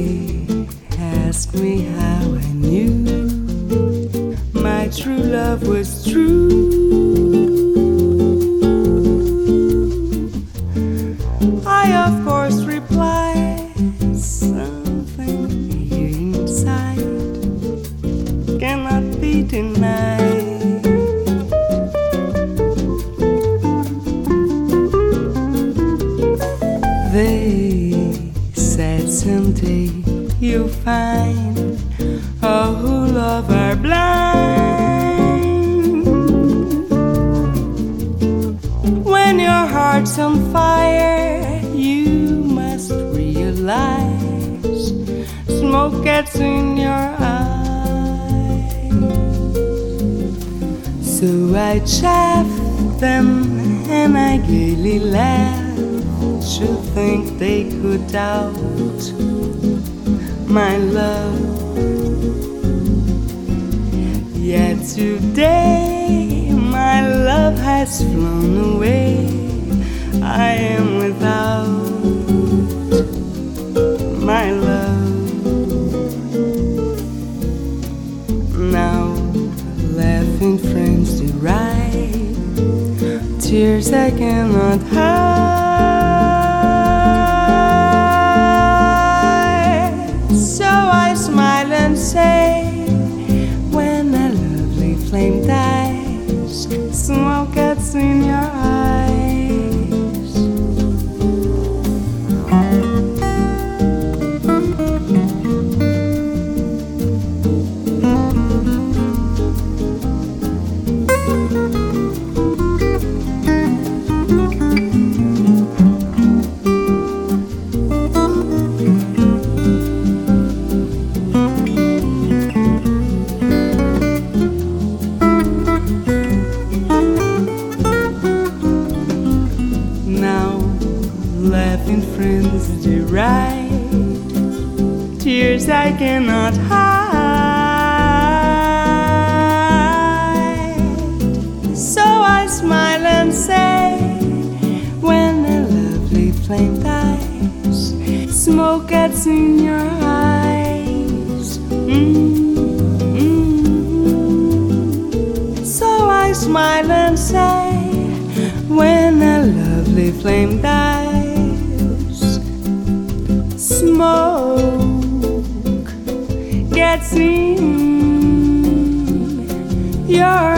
They ask me how I knew my true love was true. I of course reply, something here inside cannot be denied. They said someday you'll find all who love are blind. When your heart's on fire, you must realize smoke gets in your eyes. So I chaff them and I gaily laugh to think they could doubt my love. Yet today my love has flown away. I am without my love. Now laughing friends deride tears I cannot hide. So I smile and say, when a lovely flame dies, smoke gets in your eyes. Laughing friends deride tears I cannot hide. So I smile and say, when a lovely flame dies, smoke gets in your eyes. So I smile and say, when a lovely flame dies, smoke gets in your